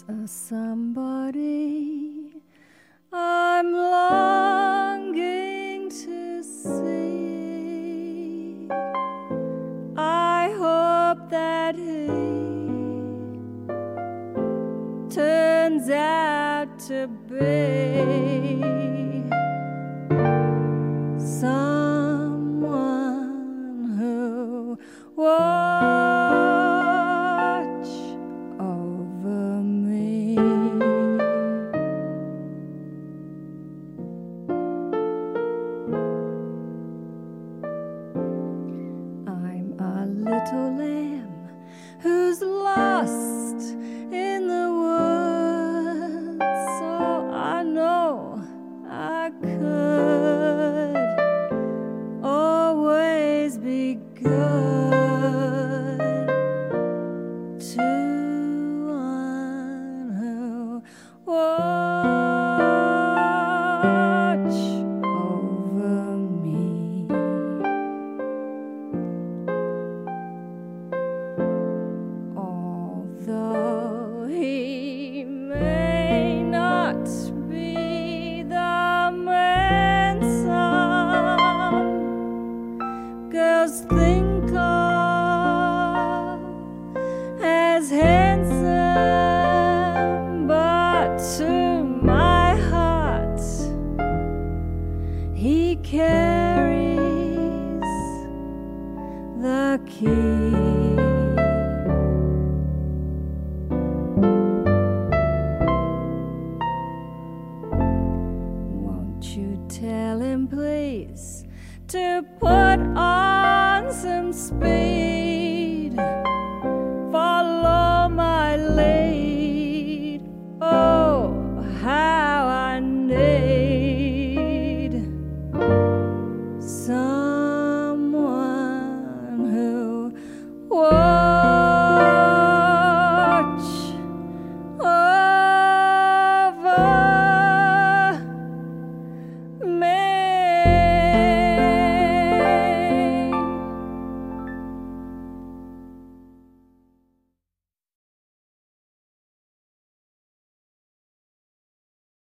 Somebody I'm longing to see. I hope that he turns out to be someone who watch over me. I'm a little lamb who's lost in the woods, so I know I could always be good to one who watch over me. Although he may not be the man some girls think of as handsome, but to my heart he carries the key.